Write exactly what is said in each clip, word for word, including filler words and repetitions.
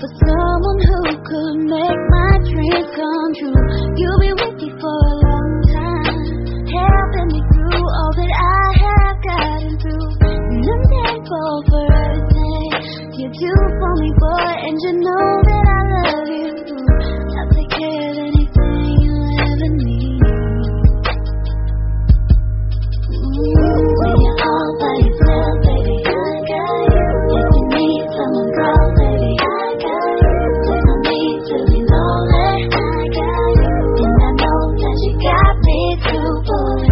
for someone who could make my dreams come true. You'll be with me for a long time, helping me through all that I have gotten through. And I'm thankful for everything you do for me, boy, and you know that I love you too. I'll take care of anything you ever need. When you're all by yourself, baby, I got you. If you need someone, girl, baby, I got you. There's no need to be lonely, I got you. And I know that you got me too, boy.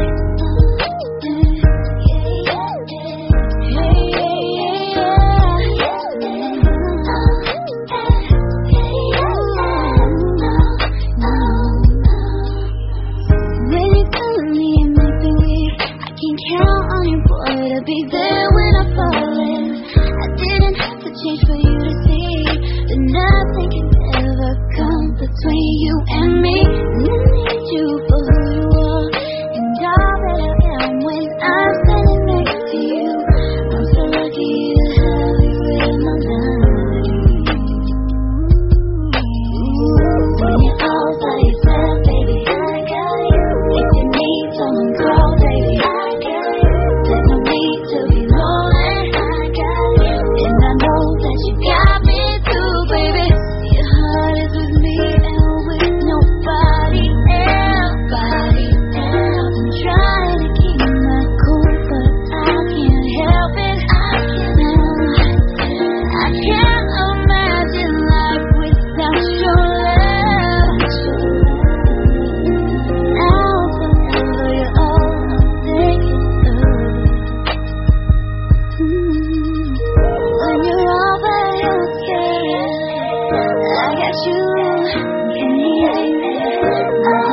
To be there when I fall in. I didn't have to change for you to see that nothing can ever come between you and me. And I need you for who you are and all that I am when I'm standing next to you. I'm so lucky to have you in my life. When you're all by yourself, baby, I got you. If you need someone, call, baby, I got you. There's no need to be lonely, I got you. And I know that you got me too, baby. Your heart is with me and with nobody else, nobody else. I'm trying to keep my cool, but I can't help it. I can't, I can't imagine life without your love. Now forever you're all I'm thinking of. When you're all by yourself, I got you. Yeah, yeah, yeah.